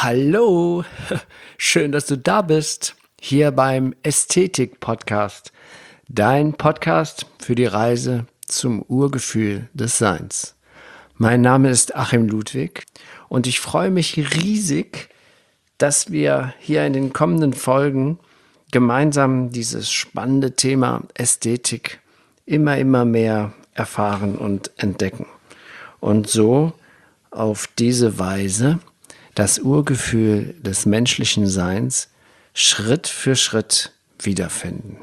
Hallo, schön, dass du da bist, hier beim Ästhetik-Podcast, dein Podcast für die Reise zum Urgefühl des Seins. Mein Name ist Achim Ludwig und ich freue mich riesig, dass wir hier in den kommenden Folgen gemeinsam dieses spannende Thema Ästhetik immer mehr erfahren und entdecken. Und so auf diese Weise das Urgefühl des menschlichen Seins Schritt für Schritt wiederfinden.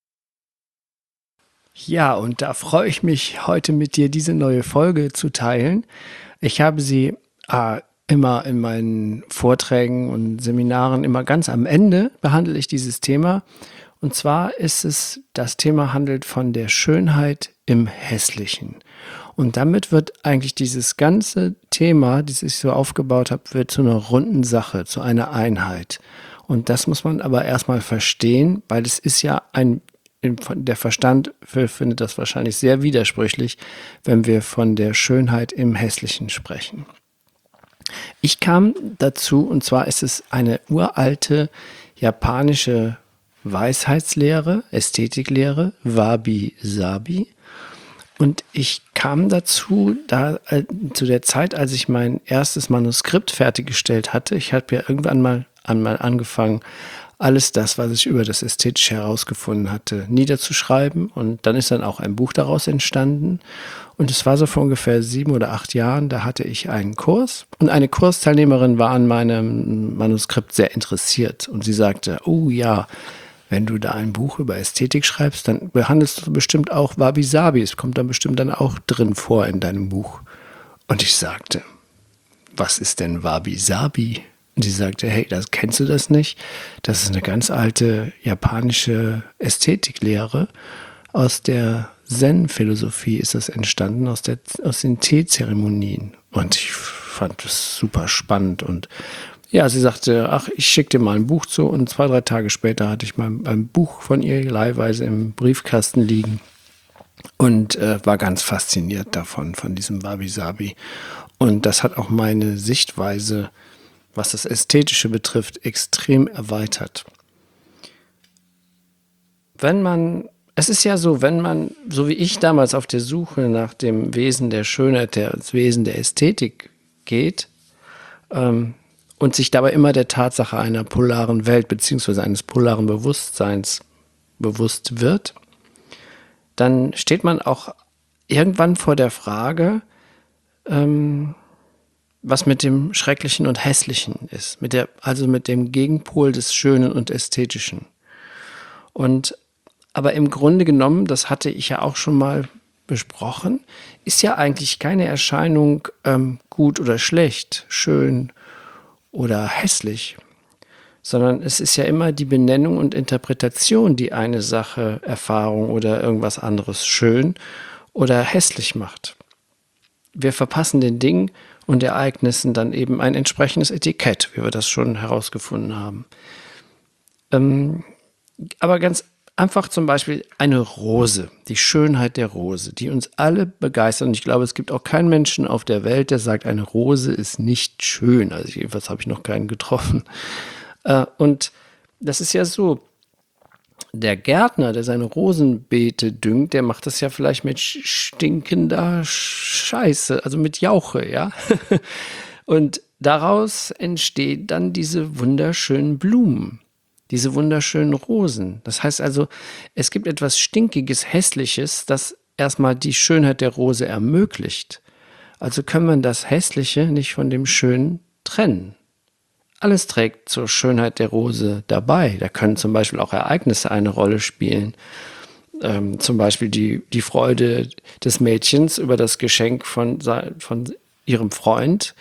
Ja, und da freue ich mich, heute mit dir diese neue Folge zu teilen. Ich habe sie immer in meinen Vorträgen und Seminaren, immer ganz am Ende behandle ich dieses Thema. Und zwar das Thema handelt von der Schönheit im Hässlichen. Und damit wird eigentlich dieses ganze Thema, das ich so aufgebaut habe, wird zu einer runden Sache, zu einer Einheit. Und das muss man aber erstmal verstehen, weil es ist ja der Verstand findet das wahrscheinlich sehr widersprüchlich, wenn wir von der Schönheit im Hässlichen sprechen. Ich kam dazu, und zwar ist es eine uralte japanische Weisheitslehre, Ästhetiklehre, Wabi-Sabi. Und ich kam dazu, zu der Zeit, als ich mein erstes Manuskript fertiggestellt hatte. Ich habe ja irgendwann mal angefangen, alles das, was ich über das Ästhetische herausgefunden hatte, niederzuschreiben. Und dann ist dann auch ein Buch daraus entstanden. Und es war so vor ungefähr 7 oder 8 Jahren, da hatte ich einen Kurs. Und eine Kursteilnehmerin war an meinem Manuskript sehr interessiert. Und sie sagte, oh ja, wenn du da ein Buch über Ästhetik schreibst, dann behandelst du bestimmt auch Wabi-Sabi. Es kommt dann bestimmt dann auch drin vor in deinem Buch. Und ich sagte, was ist denn Wabi-Sabi? Und sie sagte, hey, kennst du das nicht? Das ist eine ganz alte japanische Ästhetiklehre. Aus der Zen-Philosophie ist das entstanden, aus den Teezeremonien. Und ich fand das super spannend. Und ja, sie sagte, ach, ich schicke dir mal ein Buch zu. Und 2, 3 Tage später hatte ich mal ein Buch von ihr leihweise im Briefkasten liegen und war ganz fasziniert davon, von diesem Wabi-Sabi. Und das hat auch meine Sichtweise, was das Ästhetische betrifft, extrem erweitert. Es ist ja so, wenn man, so wie ich damals auf der Suche nach dem Wesen der Schönheit, das Wesen der Ästhetik geht, und sich dabei immer der Tatsache einer polaren Welt bzw. eines polaren Bewusstseins bewusst wird, dann steht man auch irgendwann vor der Frage, was mit dem Schrecklichen und Hässlichen ist, also mit dem Gegenpol des Schönen und Ästhetischen. Aber im Grunde genommen, das hatte ich ja auch schon mal besprochen, ist ja eigentlich keine Erscheinung gut oder schlecht, schön oder hässlich, sondern es ist ja immer die Benennung und Interpretation, die eine Sache, Erfahrung oder irgendwas anderes schön oder hässlich macht. Wir verpassen den Dingen und Ereignissen dann eben ein entsprechendes Etikett, wie wir das schon herausgefunden haben. Aber ganz einfach zum Beispiel eine Rose, die Schönheit der Rose, die uns alle begeistert. Und ich glaube, es gibt auch keinen Menschen auf der Welt, der sagt, eine Rose ist nicht schön. Also jedenfalls habe ich noch keinen getroffen. Und das ist ja so, der Gärtner, der seine Rosenbeete düngt, der macht das ja vielleicht mit stinkender Scheiße, also mit Jauche, ja. Und daraus entstehen dann diese wunderschönen Blumen. Diese wunderschönen Rosen. Das heißt also, es gibt etwas Stinkiges, Hässliches, das erstmal die Schönheit der Rose ermöglicht. Also kann man das Hässliche nicht von dem Schönen trennen. Alles trägt zur Schönheit der Rose dabei. Da können zum Beispiel auch Ereignisse eine Rolle spielen. Zum Beispiel die Freude des Mädchens über das Geschenk von ihrem Freund,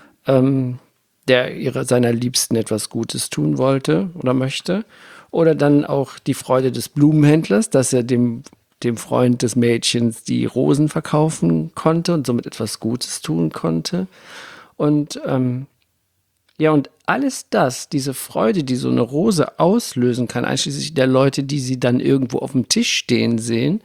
der seiner Liebsten etwas Gutes tun wollte oder möchte. Oder dann auch die Freude des Blumenhändlers, dass er dem Freund des Mädchens die Rosen verkaufen konnte und somit etwas Gutes tun konnte. Und und alles das, diese Freude, die so eine Rose auslösen kann, einschließlich der Leute, die sie dann irgendwo auf dem Tisch stehen sehen,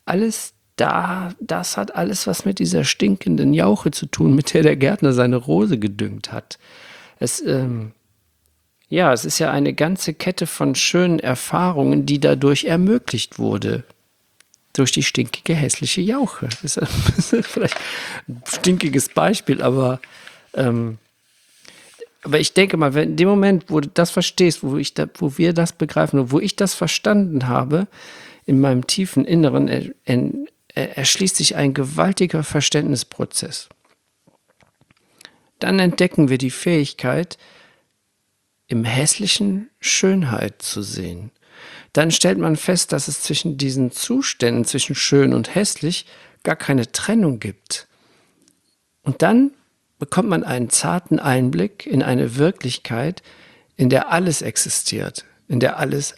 das hat alles was mit dieser stinkenden Jauche zu tun, mit der Gärtner seine Rose gedüngt hat. Es, ja, es ist ja eine ganze Kette von schönen Erfahrungen, die dadurch ermöglicht wurde. Durch die stinkige, hässliche Jauche. Das ist vielleicht ein stinkiges Beispiel, aber ich denke mal, wenn in dem Moment, wo du das verstehst, wo wir das begreifen und wo ich das verstanden habe, in meinem tiefen Inneren erschließt sich ein gewaltiger Verständnisprozess. Dann entdecken wir die Fähigkeit, im Hässlichen Schönheit zu sehen. Dann stellt man fest, dass es zwischen diesen Zuständen, zwischen schön und hässlich, gar keine Trennung gibt. Und dann bekommt man einen zarten Einblick in eine Wirklichkeit, in der alles existiert, in der alles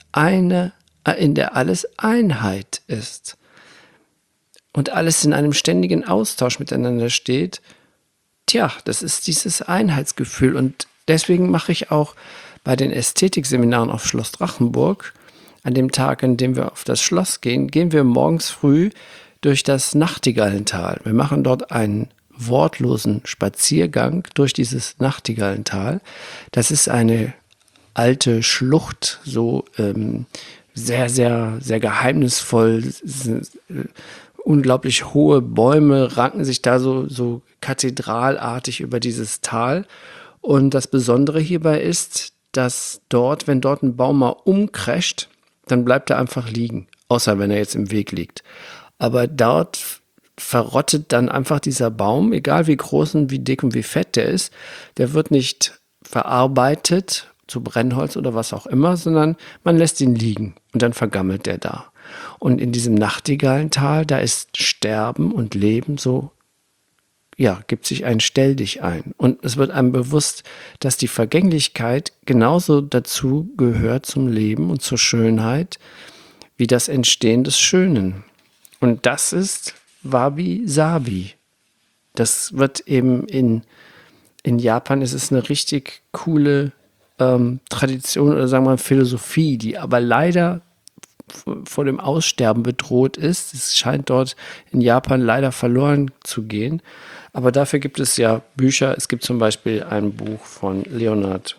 Einheit ist und alles in einem ständigen Austausch miteinander steht. Tja, das ist dieses Einheitsgefühl, und deswegen mache ich auch bei den Ästhetikseminaren auf Schloss Drachenburg, an dem Tag, an dem wir auf das Schloss gehen, gehen wir morgens früh durch das Nachtigallental. Wir machen dort einen wortlosen Spaziergang durch dieses Nachtigallental. Das ist eine alte Schlucht, so sehr, sehr, sehr geheimnisvoll. Unglaublich hohe Bäume ranken sich da so kathedralartig über dieses Tal. Und das Besondere hierbei ist, dass wenn dort ein Baum mal umcrasht, dann bleibt er einfach liegen, außer wenn er jetzt im Weg liegt. Aber dort verrottet dann einfach dieser Baum, egal wie groß und wie dick und wie fett der ist, der wird nicht verarbeitet zu Brennholz oder was auch immer, sondern man lässt ihn liegen und dann vergammelt der da. Und in diesem Nachtigallental, da ist Sterben und Leben so, ja, gibt sich ein Stell dich ein. Und es wird einem bewusst, dass die Vergänglichkeit genauso dazu gehört zum Leben und zur Schönheit, wie das Entstehen des Schönen. Und das ist Wabi-Sabi. Das wird eben in Japan, ist es eine richtig coole Tradition oder sagen wir mal Philosophie, die aber leider vor dem Aussterben bedroht ist. Es scheint dort in Japan leider verloren zu gehen. Aber dafür gibt es ja Bücher. Es gibt zum Beispiel ein Buch von Leonard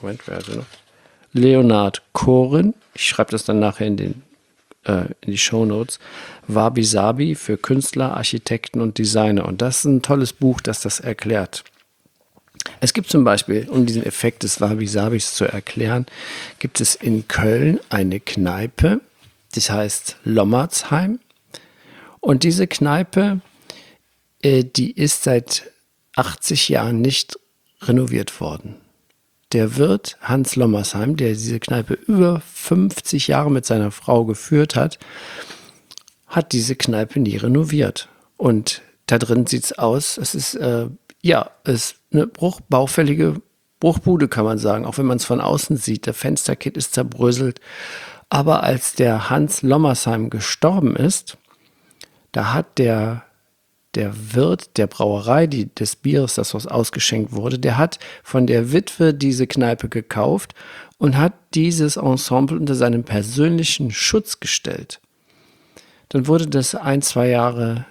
Cohen. Ich schreibe das dann nachher in die Shownotes. Wabi-Sabi für Künstler, Architekten und Designer. Und das ist ein tolles Buch, das das erklärt. Es gibt zum Beispiel, um diesen Effekt des Wabi-Sabis zu erklären, gibt es in Köln eine Kneipe, das heißt Lommertsheim. Und diese Kneipe, die ist seit 80 Jahren nicht renoviert worden. Der Wirt Hans Lommersheim, der diese Kneipe über 50 Jahre mit seiner Frau geführt hat diese Kneipe nie renoviert. Und da drin sieht es aus, es ist ist eine baufällige Bruchbude, kann man sagen, auch wenn man es von außen sieht. Der Fensterkit ist zerbröselt. Aber als der Hans Lommersheim gestorben ist, da hat der Wirt der Brauerei, des Bieres, das was ausgeschenkt wurde, der hat von der Witwe diese Kneipe gekauft und hat dieses Ensemble unter seinen persönlichen Schutz gestellt. Dann wurde das 1-2 Jahre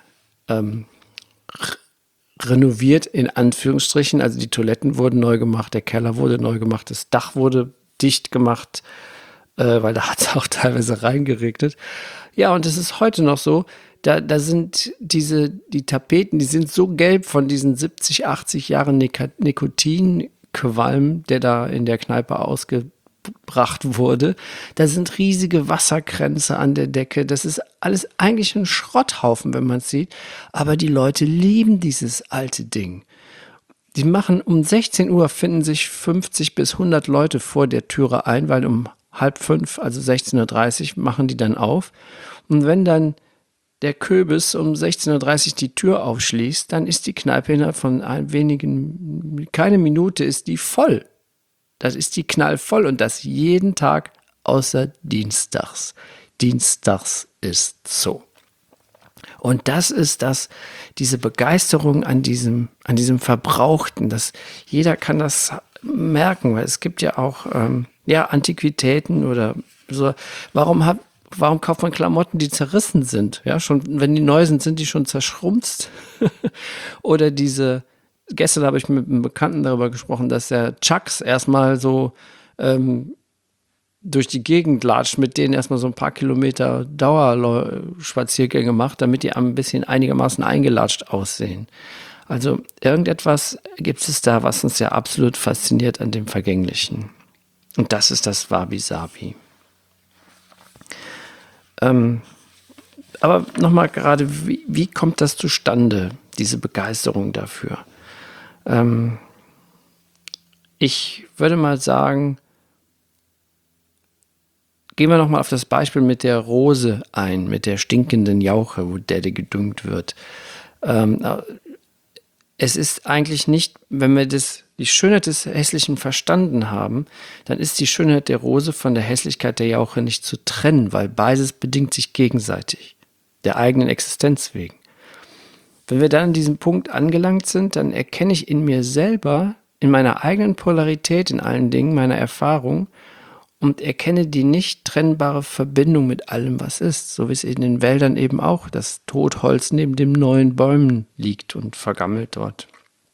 renoviert, in Anführungsstrichen. Also die Toiletten wurden neu gemacht, der Keller wurde neu gemacht, das Dach wurde dicht gemacht, weil da hat es auch teilweise reingeregnet. Ja, und es ist heute noch so, da sind die Tapeten, die sind so gelb von diesen 70, 80 Jahren Nikotinqualm, der da in der Kneipe ausgebracht wurde. Da sind riesige Wasserkränze an der Decke. Das ist alles eigentlich ein Schrotthaufen, wenn man es sieht. Aber die Leute lieben dieses alte Ding. Die machen um 16 Uhr, finden sich 50 bis 100 Leute vor der Türe ein, weil um 4:30, also 16:30 Uhr, machen die dann auf. Und wenn dann der Köbis um 16:30 Uhr die Tür aufschließt, dann ist die Kneipe innerhalb von keine Minute ist die voll. Das ist die knallvoll, und das jeden Tag außer dienstags. Dienstags ist so. Und das ist diese Begeisterung an diesem Verbrauchten, dass jeder kann das merken, weil es gibt ja auch Antiquitäten oder so. Warum kauft man Klamotten, die zerrissen sind? Ja, schon, wenn die neu sind, sind die schon zerschrumpft. Oder diese gestern habe ich mit einem Bekannten darüber gesprochen, dass der Chucks erstmal so durch die Gegend latscht, mit denen erstmal so ein paar Kilometer Dauerspaziergänge macht, damit die ein bisschen einigermaßen eingelatscht aussehen. Also irgendetwas gibt es da, was uns ja absolut fasziniert an dem Vergänglichen. Und das ist das Wabi-Sabi. Aber nochmal gerade, wie kommt das zustande, diese Begeisterung dafür? Ich würde mal sagen, gehen wir nochmal auf das Beispiel mit der Rose ein, mit der stinkenden Jauche, wo der gedüngt wird. Es ist eigentlich nicht, wenn wir die Schönheit des Hässlichen verstanden haben, dann ist die Schönheit der Rose von der Hässlichkeit der Jauche nicht zu trennen, weil beides bedingt sich gegenseitig, der eigenen Existenz wegen. Wenn wir dann an diesem Punkt angelangt sind, dann erkenne ich in mir selber, in meiner eigenen Polarität, in allen Dingen, meiner Erfahrung und erkenne die nicht trennbare Verbindung mit allem, was ist. So wie es in den Wäldern eben auch das Totholz neben dem neuen Bäumen liegt und vergammelt dort.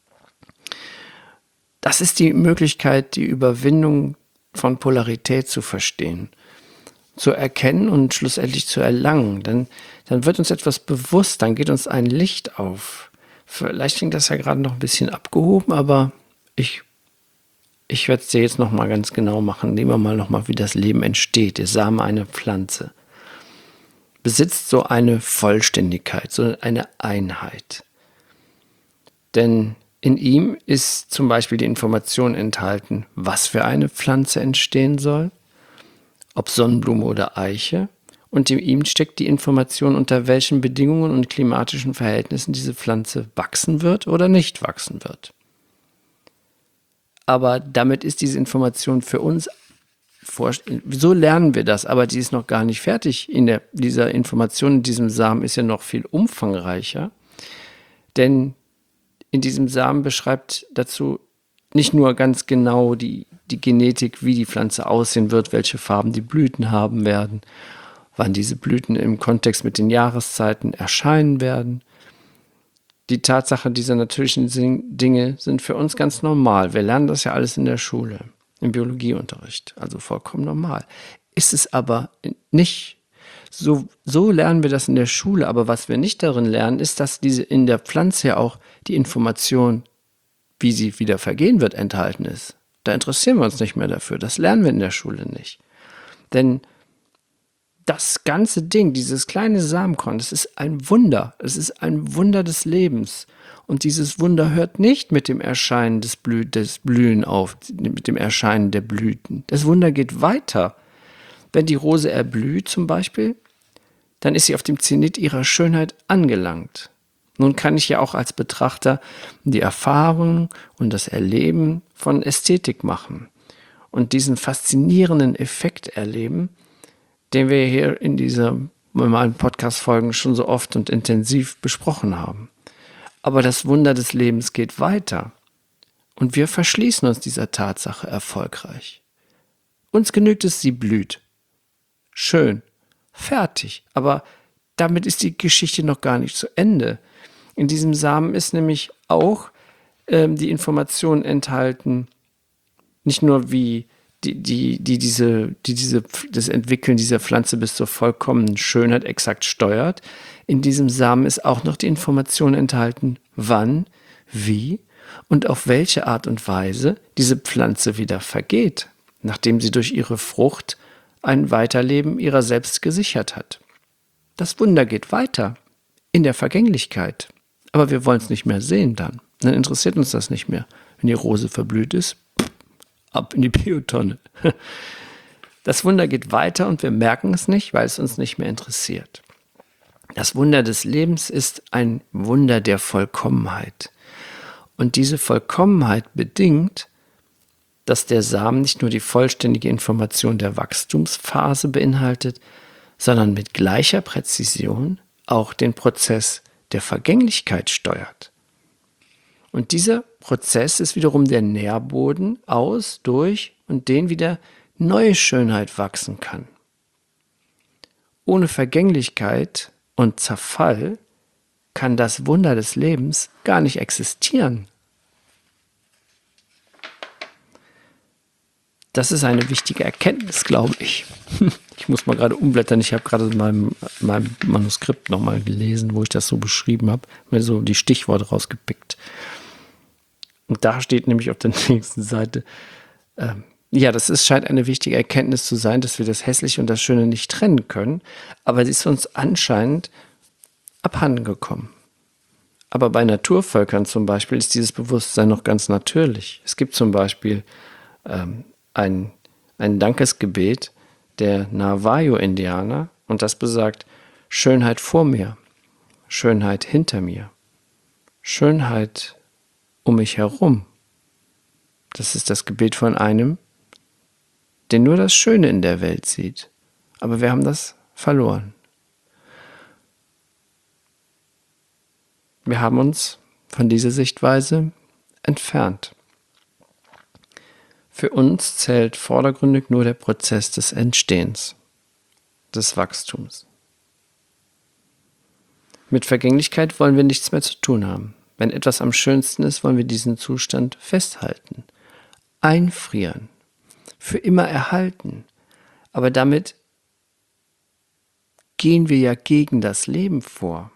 Das ist die Möglichkeit, die Überwindung von Polarität zu verstehen, zu erkennen und schlussendlich zu erlangen. Dann wird uns etwas bewusst, dann geht uns ein Licht auf. Vielleicht klingt das ja gerade noch ein bisschen abgehoben, aber ich werde es dir jetzt nochmal ganz genau machen. Nehmen wir mal nochmal, wie das Leben entsteht. Der Same einer Pflanze besitzt so eine Vollständigkeit, so eine Einheit. Denn in ihm ist zum Beispiel die Information enthalten, was für eine Pflanze entstehen soll, ob Sonnenblume oder Eiche. Und in ihm steckt die Information, unter welchen Bedingungen und klimatischen Verhältnissen diese Pflanze wachsen wird oder nicht wachsen wird. Aber damit ist diese Information für uns, so lernen wir das, aber die ist noch gar nicht fertig. Dieser Information in diesem Samen ist ja noch viel umfangreicher, denn in diesem Samen beschreibt dazu nicht nur ganz genau die Genetik, wie die Pflanze aussehen wird, welche Farben die Blüten haben werden, wann diese Blüten im Kontext mit den Jahreszeiten erscheinen werden. Die Tatsache dieser natürlichen Dinge sind für uns ganz normal. Wir lernen das ja alles in der Schule, im Biologieunterricht, also vollkommen normal. Ist es aber nicht. So lernen wir das in der Schule, aber was wir nicht darin lernen, ist, dass diese in der Pflanze ja auch die Information, wie sie wieder vergehen wird, enthalten ist. Da interessieren wir uns nicht mehr dafür. Das lernen wir in der Schule nicht. Denn das ganze Ding, dieses kleine Samenkorn, das ist ein Wunder. Es ist ein Wunder des Lebens. Und dieses Wunder hört nicht mit dem Erscheinen des Blühen auf, mit dem Erscheinen der Blüten. Das Wunder geht weiter. Wenn die Rose erblüht zum Beispiel, dann ist sie auf dem Zenit ihrer Schönheit angelangt. Nun kann ich ja auch als Betrachter die Erfahrung und das Erleben von Ästhetik machen und diesen faszinierenden Effekt erleben, den wir hier in meinen Podcast-Folgen schon so oft und intensiv besprochen haben. Aber das Wunder des Lebens geht weiter und wir verschließen uns dieser Tatsache erfolgreich. Uns genügt es, sie blüht. Schön, fertig, aber damit ist die Geschichte noch gar nicht zu Ende. In diesem Samen ist nämlich auch die Information enthalten, nicht nur wie das Entwickeln dieser Pflanze bis zur vollkommenen Schönheit exakt steuert. In diesem Samen ist auch noch die Information enthalten, wann, wie und auf welche Art und Weise diese Pflanze wieder vergeht, nachdem sie durch ihre Frucht ein Weiterleben ihrer selbst gesichert hat. Das Wunder geht weiter in der Vergänglichkeit, aber wir wollen es nicht mehr sehen dann. Dann interessiert uns das nicht mehr. Wenn die Rose verblüht ist, ab in die Biotonne. Das Wunder geht weiter und wir merken es nicht, weil es uns nicht mehr interessiert. Das Wunder des Lebens ist ein Wunder der Vollkommenheit. Und diese Vollkommenheit bedingt, dass der Samen nicht nur die vollständige Information der Wachstumsphase beinhaltet, sondern mit gleicher Präzision auch den Prozess der Vergänglichkeit steuert. Und dieser Prozess ist wiederum der Nährboden aus, durch und den wieder neue Schönheit wachsen kann. Ohne Vergänglichkeit und Zerfall kann das Wunder des Lebens gar nicht existieren. Das ist eine wichtige Erkenntnis, glaube ich. Ich muss mal gerade umblättern. Ich habe gerade in meinem Manuskript nochmal gelesen, wo ich das so beschrieben habe. Mir so die Stichworte rausgepickt. Und da steht nämlich auf der nächsten Seite, ja, scheint eine wichtige Erkenntnis zu sein, dass wir das Hässliche und das Schöne nicht trennen können. Aber sie ist uns anscheinend abhanden gekommen. Aber bei Naturvölkern zum Beispiel ist dieses Bewusstsein noch ganz natürlich. Es gibt zum Beispiel ein Dankesgebet der Navajo-Indianer und das besagt Schönheit vor mir, Schönheit hinter mir, Schönheit um mich herum. Das ist das Gebet von einem, der nur das Schöne in der Welt sieht. Aber wir haben das verloren. Wir haben uns von dieser Sichtweise entfernt. Für uns zählt vordergründig nur der Prozess des Entstehens, des Wachstums. Mit Vergänglichkeit wollen wir nichts mehr zu tun haben. Wenn etwas am schönsten ist, wollen wir diesen Zustand festhalten, einfrieren, für immer erhalten. Aber damit gehen wir ja gegen das Leben vor.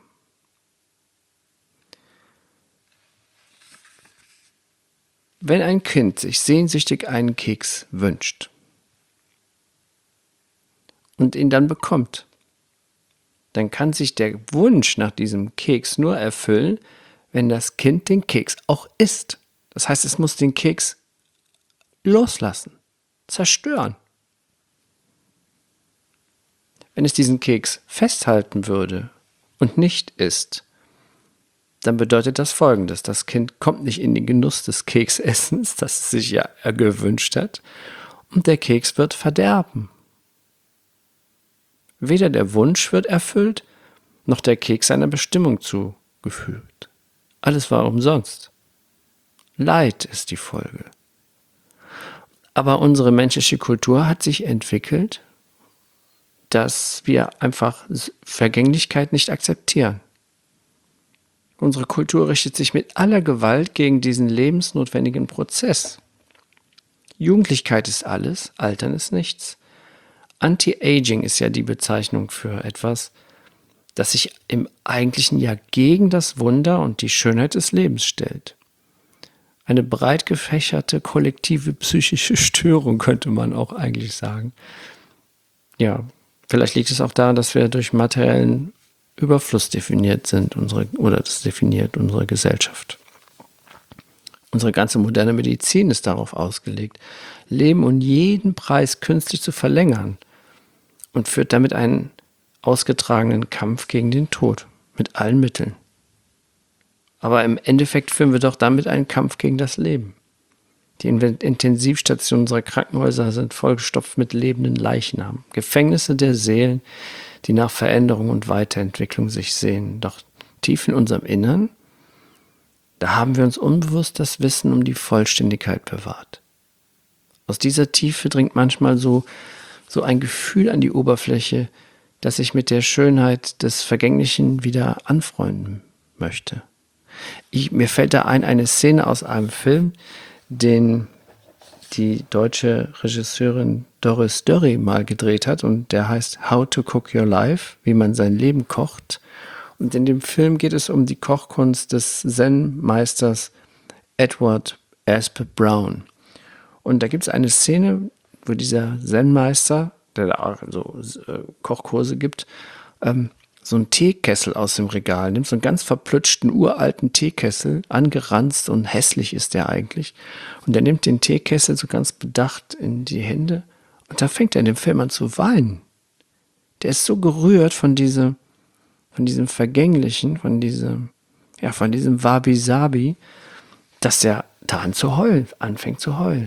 Wenn ein Kind sich sehnsüchtig einen Keks wünscht und ihn dann bekommt, dann kann sich der Wunsch nach diesem Keks nur erfüllen, wenn das Kind den Keks auch isst. Das heißt, es muss den Keks loslassen, zerstören. Wenn es diesen Keks festhalten würde und nicht isst, dann bedeutet das Folgendes: Das Kind kommt nicht in den Genuss des Keksessens, das es sich ja gewünscht hat, und der Keks wird verderben. Weder der Wunsch wird erfüllt, noch der Keks seiner Bestimmung zugefügt. Alles war umsonst. Leid ist die Folge. Aber unsere menschliche Kultur hat sich entwickelt, dass wir einfach Vergänglichkeit nicht akzeptieren. Unsere Kultur richtet sich mit aller Gewalt gegen diesen lebensnotwendigen Prozess. Jugendlichkeit ist alles, Altern ist nichts. Anti-Aging ist ja die Bezeichnung für etwas, das sich im Eigentlichen ja gegen das Wunder und die Schönheit des Lebens stellt. Eine breit gefächerte kollektive psychische Störung, könnte man auch eigentlich sagen. Ja, vielleicht liegt es auch daran, dass wir durch materiellen Überfluss definiert sind, das definiert unsere Gesellschaft. Unsere ganze moderne Medizin ist darauf ausgelegt, Leben um jeden Preis künstlich zu verlängern und führt damit einen ausgetragenen Kampf gegen den Tod mit allen Mitteln. Aber im Endeffekt führen wir doch damit einen Kampf gegen das Leben. Die Intensivstationen unserer Krankenhäuser sind vollgestopft mit lebenden Leichnamen, Gefängnisse der Seelen, die nach Veränderung und Weiterentwicklung sich sehnen. Doch tief in unserem Innern, da haben wir uns unbewusst das Wissen um die Vollständigkeit bewahrt. Aus dieser Tiefe dringt manchmal so ein Gefühl an die Oberfläche, dass ich mit der Schönheit des Vergänglichen wieder anfreunden möchte. Mir fällt da eine Szene aus einem Film, den die deutsche Regisseurin Doris Dörri mal gedreht hat, und der heißt How to Cook Your Life, wie man sein Leben kocht. Und in dem Film geht es um die Kochkunst des Zen-Meisters Edward Aspe Brown. Und da gibt es eine Szene, wo dieser Zen-Meister, der da auch so Kochkurse gibt, so einen Teekessel aus dem Regal nimmt, so einen ganz verplutschten, uralten Teekessel, angeranzt und hässlich ist der eigentlich. Und er nimmt den Teekessel so ganz bedacht in die Hände und da fängt er in dem Film an zu weinen. Der ist so gerührt von diesem Vergänglichen, von diesem Wabi-Sabi, dass er da anfängt zu heulen.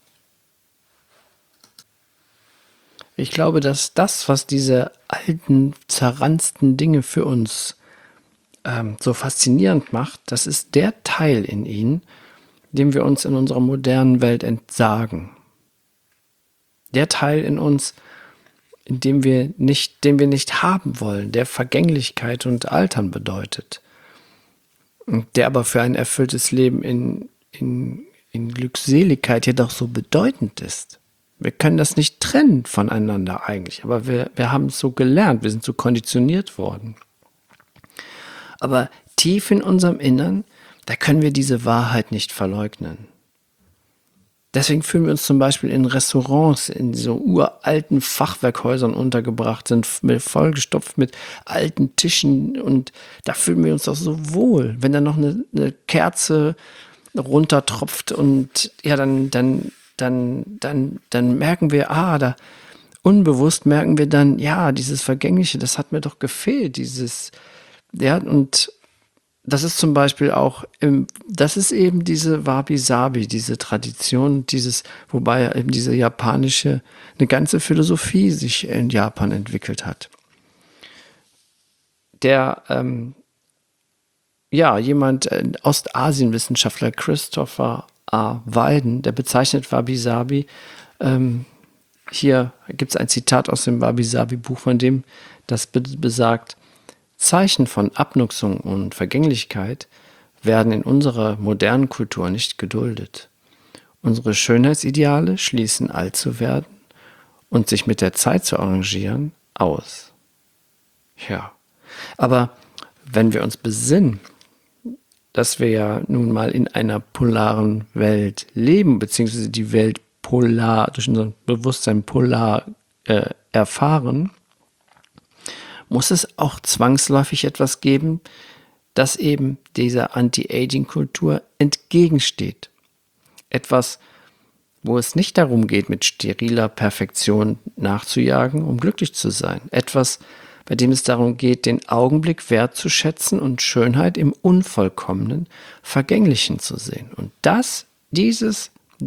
Ich glaube, dass das, was diese alten, zerranzten Dinge für uns so faszinierend macht, das ist der Teil in ihnen, dem wir uns in unserer modernen Welt entsagen. Der Teil in uns, den wir nicht haben wollen, der Vergänglichkeit und Altern bedeutet. Der aber für ein erfülltes Leben in Glückseligkeit jedoch so bedeutend ist. Wir können das nicht trennen voneinander eigentlich, aber wir haben es so gelernt, wir sind so konditioniert worden. Aber tief in unserem Innern, da können wir diese Wahrheit nicht verleugnen. Deswegen fühlen wir uns zum Beispiel in Restaurants, in so uralten Fachwerkhäusern untergebracht, sind vollgestopft mit alten Tischen und da fühlen wir uns doch so wohl. Wenn da noch eine Kerze runtertropft und ja, dann merken wir, da unbewusst merken wir dann, ja, dieses Vergängliche, das hat mir doch gefehlt, und das ist zum Beispiel auch, das ist eben diese Wabi-Sabi, diese Tradition, wobei eben diese japanische, eine ganze Philosophie sich in Japan entwickelt hat. Ein Ostasienwissenschaftler, Christopher A. Walden, der bezeichnet Wabi-Sabi, hier gibt es ein Zitat aus dem Wabi-Sabi-Buch, von dem das besagt: Zeichen von Abnutzung und Vergänglichkeit werden in unserer modernen Kultur nicht geduldet. Unsere Schönheitsideale schließen alt zu werden und sich mit der Zeit zu arrangieren aus. Ja, aber wenn wir uns besinnen, dass wir ja nun mal in einer polaren Welt leben, beziehungsweise die Welt polar, durch unser Bewusstsein polar erfahren, muss es auch zwangsläufig etwas geben, das eben dieser Anti-Aging-Kultur entgegensteht. Etwas, wo es nicht darum geht, mit steriler Perfektion nachzujagen, um glücklich zu sein. Etwas, bei dem es darum geht, den Augenblick wertzuschätzen und Schönheit im Unvollkommenen, Vergänglichen zu sehen. Und dieses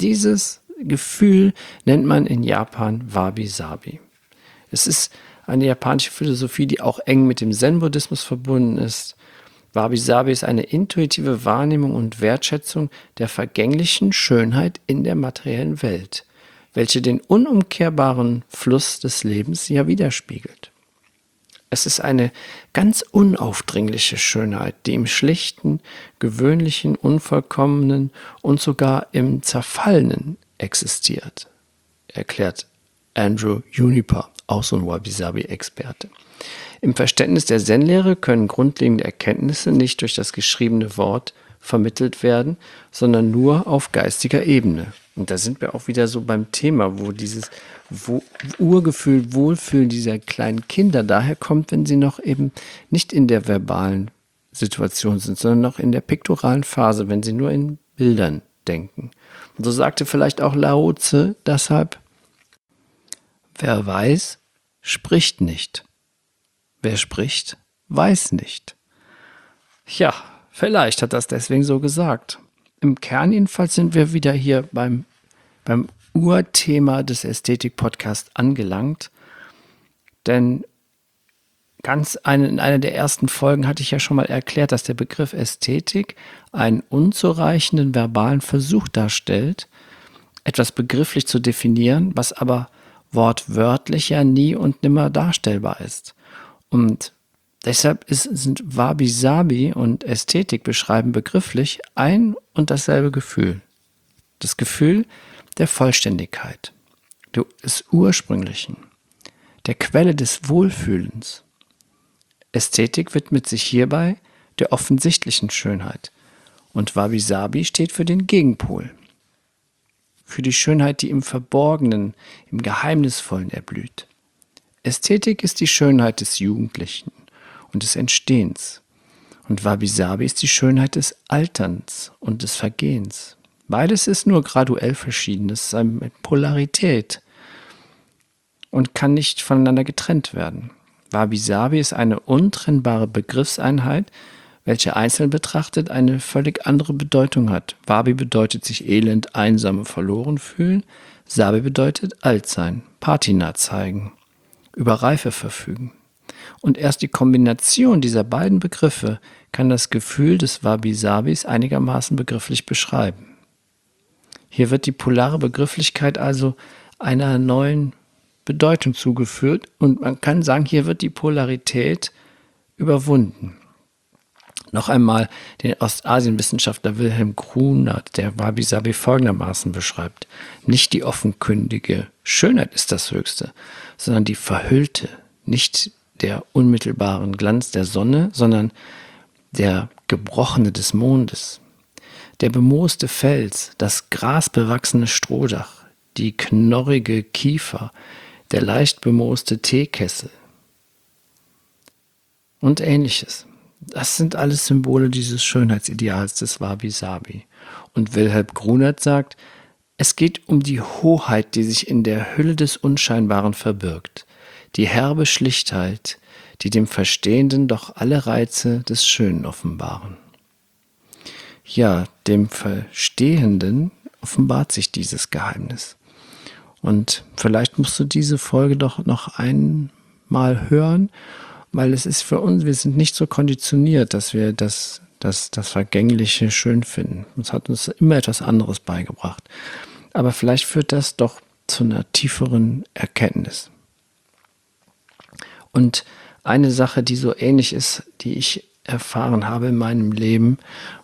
Gefühl nennt man in Japan Wabi-Sabi. Es ist eine japanische Philosophie, die auch eng mit dem Zen-Buddhismus verbunden ist. Wabi-Sabi ist eine intuitive Wahrnehmung und Wertschätzung der vergänglichen Schönheit in der materiellen Welt, welche den unumkehrbaren Fluss des Lebens ja widerspiegelt. Es ist eine ganz unaufdringliche Schönheit, die im Schlichten, gewöhnlichen, unvollkommenen und sogar im Zerfallenen existiert, erklärt Andrew Juniper, auch so ein Wabi-Sabi-Experte. Im Verständnis der Zen-Lehre können grundlegende Erkenntnisse nicht durch das geschriebene Wort vermittelt werden, sondern nur auf geistiger Ebene. Und da sind wir auch wieder so beim Thema, wo dieses Urgefühl, Wohlfühlen dieser kleinen Kinder daher kommt, wenn sie noch eben nicht in der verbalen Situation sind, sondern noch in der piktoralen Phase, wenn sie nur in Bildern denken. Und so sagte vielleicht auch Lao Tse deshalb: Wer weiß, spricht nicht. Wer spricht, weiß nicht. Ja, vielleicht hat das deswegen so gesagt. Im Kern jedenfalls sind wir wieder hier beim Urthema des Ästhetik-Podcasts angelangt. Denn in einer der ersten Folgen hatte ich ja schon mal erklärt, dass der Begriff Ästhetik einen unzureichenden verbalen Versuch darstellt, etwas begrifflich zu definieren, was aber wortwörtlich ja nie und nimmer darstellbar ist. Und deshalb sind Wabi-Sabi und Ästhetik beschreiben begrifflich ein und dasselbe Gefühl. Das Gefühl der Vollständigkeit, des Ursprünglichen, der Quelle des Wohlfühlens. Ästhetik widmet sich hierbei der offensichtlichen Schönheit und Wabi-Sabi steht für den Gegenpol. Für die Schönheit, die im Verborgenen, im Geheimnisvollen erblüht. Ästhetik ist die Schönheit des Jugendlichen und des Entstehens. Und Wabi-Sabi ist die Schönheit des Alterns und des Vergehens. Beides ist nur graduell Verschiedenes, mit Polarität und kann nicht voneinander getrennt werden. Wabi-Sabi ist eine untrennbare Begriffseinheit, welche einzeln betrachtet eine völlig andere Bedeutung hat. Wabi bedeutet sich elend, einsam und verloren fühlen. Sabi bedeutet alt sein, Patina zeigen, über Reife verfügen. Und erst die Kombination dieser beiden Begriffe kann das Gefühl des Wabi-Sabis einigermaßen begrifflich beschreiben. Hier wird die polare Begrifflichkeit also einer neuen Bedeutung zugeführt und man kann sagen, hier wird die Polarität überwunden. Noch einmal den Ostasienwissenschaftler Wilhelm Grunert, der Wabi-Sabi folgendermaßen beschreibt: Nicht die offenkundige Schönheit ist das Höchste, sondern die verhüllte, nicht der unmittelbaren Glanz der Sonne, sondern der gebrochene des Mondes, der bemooste Fels, das grasbewachsene Strohdach, die knorrige Kiefer, der leicht bemooste Teekessel und Ähnliches. Das sind alles Symbole dieses Schönheitsideals des Wabi-Sabi. Und Wilhelm Grunert sagt, es geht um die Hoheit, die sich in der Hülle des Unscheinbaren verbirgt, die herbe Schlichtheit, die dem Verstehenden doch alle Reize des Schönen offenbaren. Ja, dem Verstehenden offenbart sich dieses Geheimnis. Und vielleicht musst du diese Folge doch noch einmal hören, weil es ist für uns, wir sind nicht so konditioniert, dass wir das Vergängliche schön finden. Uns hat uns immer etwas anderes beigebracht. Aber vielleicht führt das doch zu einer tieferen Erkenntnis. Und eine Sache, die so ähnlich ist, die ich erfahren habe in meinem Leben,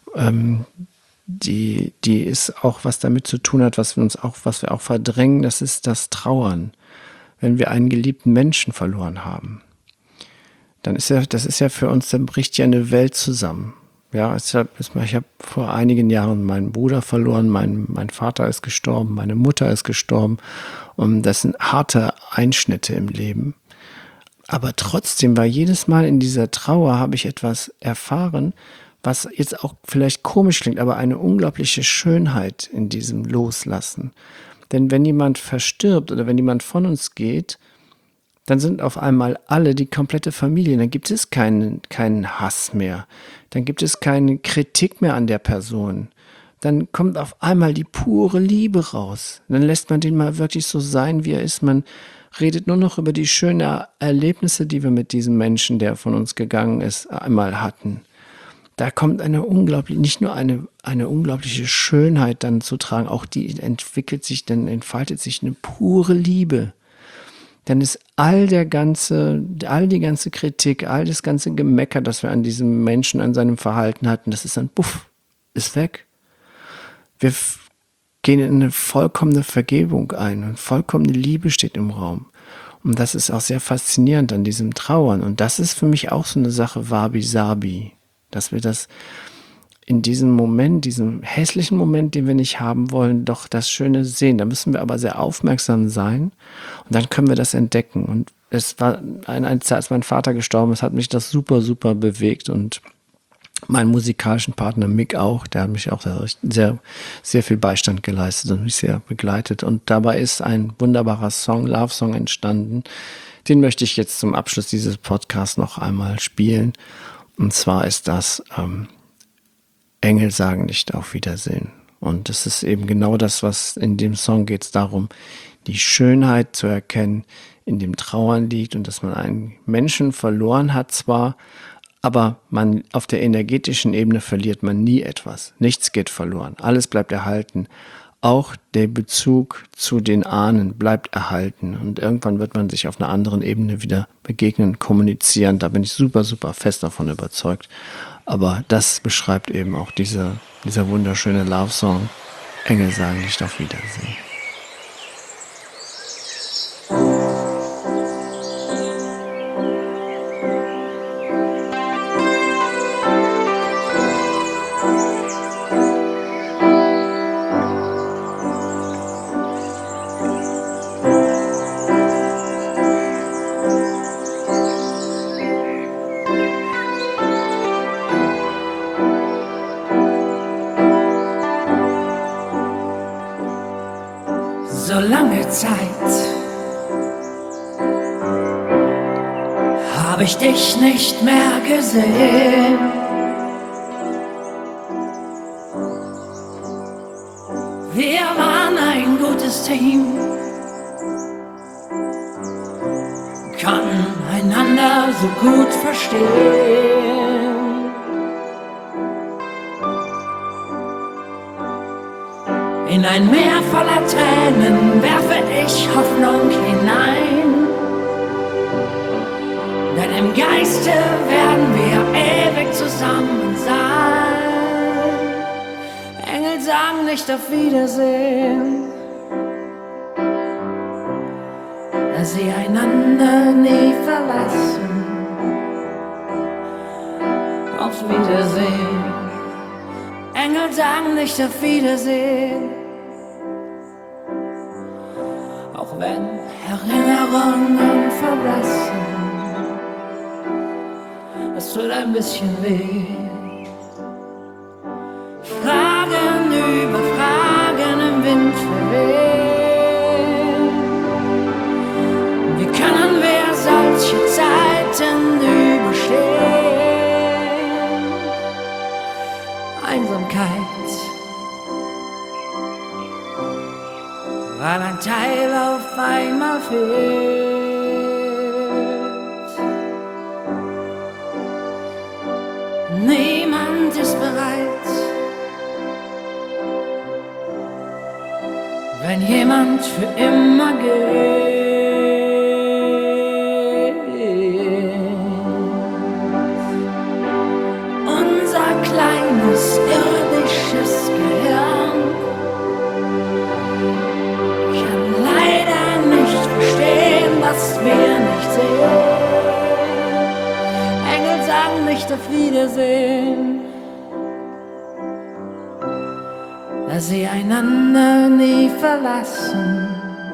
die ist auch was damit zu tun hat, was wir auch verdrängen, das ist das Trauern. Wenn wir einen geliebten Menschen verloren haben, dann das ist ja für uns, dann bricht ja eine Welt zusammen. Ja, ich habe vor einigen Jahren meinen Bruder verloren, mein Vater ist gestorben, meine Mutter ist gestorben. Und das sind harte Einschnitte im Leben. Aber trotzdem war jedes Mal in dieser Trauer, habe ich etwas erfahren, was jetzt auch vielleicht komisch klingt, aber eine unglaubliche Schönheit in diesem Loslassen. Denn wenn jemand verstirbt oder wenn jemand von uns geht, dann sind auf einmal alle die komplette Familie. Dann gibt es keinen Hass mehr. Dann gibt es keine Kritik mehr an der Person. Dann kommt auf einmal die pure Liebe raus. Dann lässt man den mal wirklich so sein, wie er ist. Man redet nur noch über die schönen Erlebnisse, die wir mit diesem Menschen, der von uns gegangen ist, einmal hatten. Da kommt nicht nur eine unglaubliche Schönheit dann zu tragen, auch die entfaltet sich eine pure Liebe. Dann ist all die ganze Kritik, all das ganze Gemecker, das wir an diesem Menschen, an seinem Verhalten hatten, das ist dann, ist weg. Wir gehen in eine vollkommene Vergebung ein und vollkommene Liebe steht im Raum. Und das ist auch sehr faszinierend an diesem Trauern. Und das ist für mich auch so eine Sache Wabi-Sabi, dass wir das in diesem Moment, diesem hässlichen Moment, den wir nicht haben wollen, doch das Schöne sehen. Da müssen wir aber sehr aufmerksam sein und dann können wir das entdecken. Und es war eine Zeit, als mein Vater gestorben ist, hat mich das super, super bewegt und meinen musikalischen Partner Mick auch, der hat mich auch sehr, sehr viel Beistand geleistet und mich sehr begleitet. Und dabei ist ein wunderbarer Love-Song entstanden. Den möchte ich jetzt zum Abschluss dieses Podcasts noch einmal spielen. Und zwar ist das Engel sagen nicht auf Wiedersehen. Und es ist eben genau das, was in dem Song geht es darum, die Schönheit zu erkennen, in dem Trauern liegt und dass man einen Menschen verloren hat zwar, aber man auf der energetischen Ebene verliert man nie etwas. Nichts geht verloren. Alles bleibt erhalten. Auch der Bezug zu den Ahnen bleibt erhalten. Und irgendwann wird man sich auf einer anderen Ebene wieder begegnen, kommunizieren. Da bin ich super, super fest davon überzeugt. Aber das beschreibt eben auch dieser wunderschöne Love-Song. Engel sagen nicht auf Wiedersehen. So lange Zeit habe ich dich nicht mehr gesehen. Wir waren ein gutes Team, konnten einander so gut verstehen. In ein Meer voller Tränen werfe ich Hoffnung hinein. Denn im Geiste werden wir ewig zusammen nicht auf Wiedersehen, da sie einander nie verlassen. Auf Wiedersehen, Engel sagen nicht auf Wiedersehen, auch wenn Erinnerungen verblassen. Es tut ein bisschen weh. Fragen über Fragen im Wind verwehen. Wie können wir solche Zeiten überstehen? Einsamkeit, weil ein Teil auf einmal fehlt. Niemand ist bereit, wenn jemand für immer geht. Unser kleines irdisches Gehirn kann leider nicht verstehen, was wir nicht sehen. Engel sagen nicht auf Wiedersehen, da sie einander nie verlassen.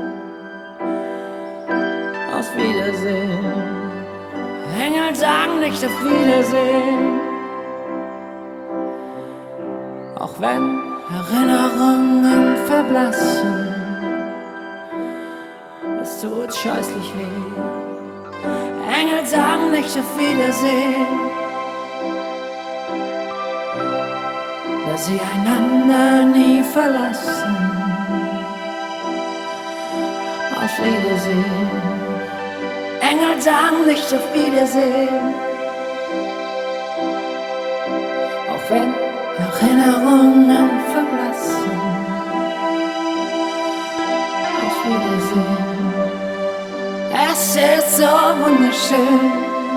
Auf Wiedersehen, Engel sagen nicht auf Wiedersehen, auch wenn Erinnerungen verblassen. Es tut scheußlich weh. Engel sagen nicht auf Wiedersehen, da sie einander nie verlassen. Auf Wiedersehen, Engel sagen nicht auf Wiedersehen, auch wenn Erinnerungen verblassen. Auf Wiedersehen, es ist so wunderschön.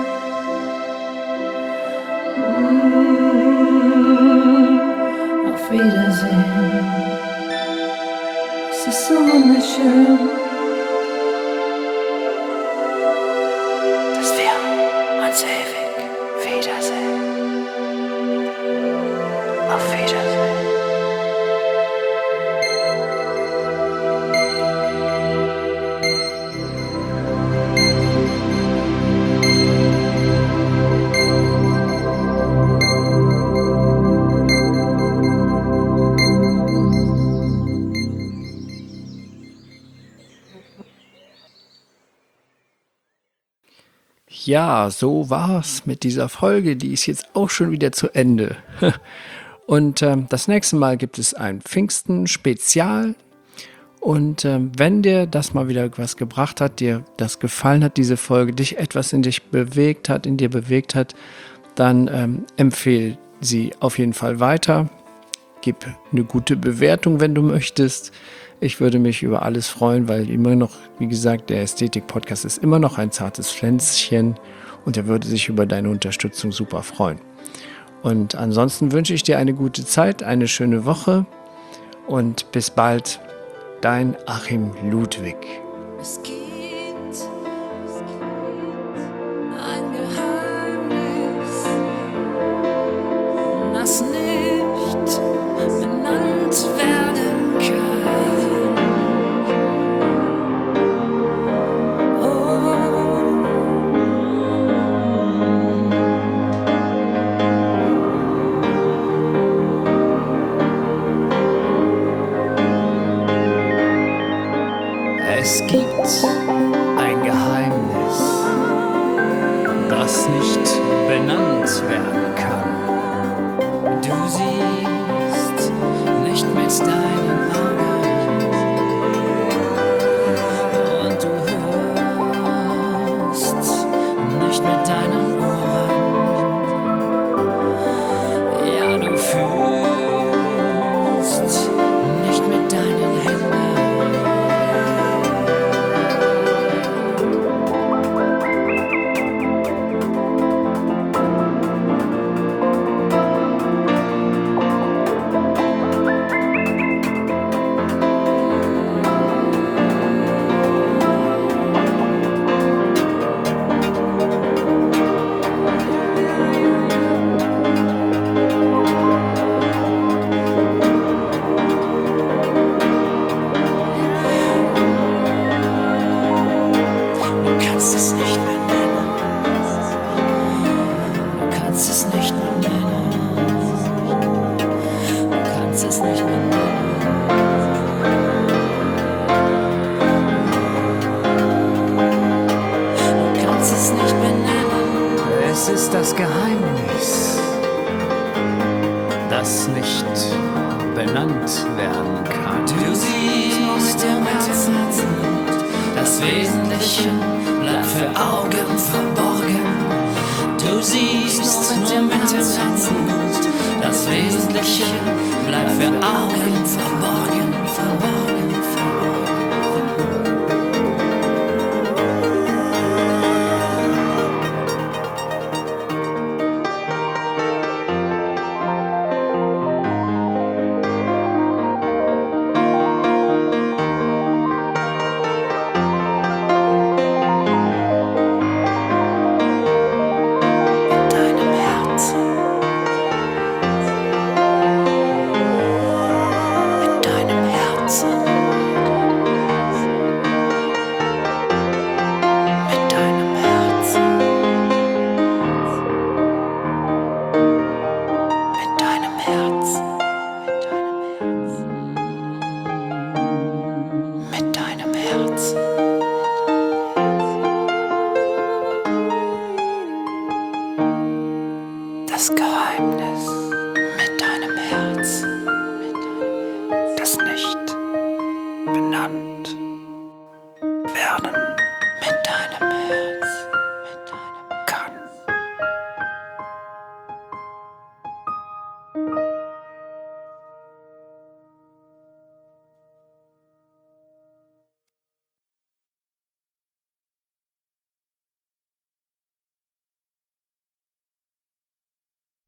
Auf Wiedersehen, es ist so wunderschön, dass wir uns ewig wiedersehen. Auf Wiedersehen. Ja, so war's mit dieser Folge. Die ist jetzt auch schon wieder zu Ende. Und das nächste Mal gibt es ein Pfingsten-Spezial. Und wenn dir das mal wieder was gebracht hat, dir das gefallen hat, diese Folge, dich etwas in dir bewegt hat, dann empfehle sie auf jeden Fall weiter. Gib eine gute Bewertung, wenn du möchtest. Ich würde mich über alles freuen, weil immer noch, wie gesagt, der Ästhetik-Podcast ist immer noch ein zartes Pflänzchen und er würde sich über deine Unterstützung super freuen. Und ansonsten wünsche ich dir eine gute Zeit, eine schöne Woche und bis bald, dein Achim Ludwig. Es gibt ein Geheimnis, das nicht benannt werden kann. Es gibt ein Geheimnis, das nicht benannt werden kann. Du siehst nicht mit deinen Augen und du hörst nicht mit deinen Ohren. Ja, du fühlst nicht mit deinen Händen. ist das Geheimnis, das nicht benannt werden kann. Du siehst nur mit dem Herzen, das Wesentliche bleibt für Augen verborgen. Du siehst nur mit dem Herzen, das Wesentliche bleibt für Augen verborgen.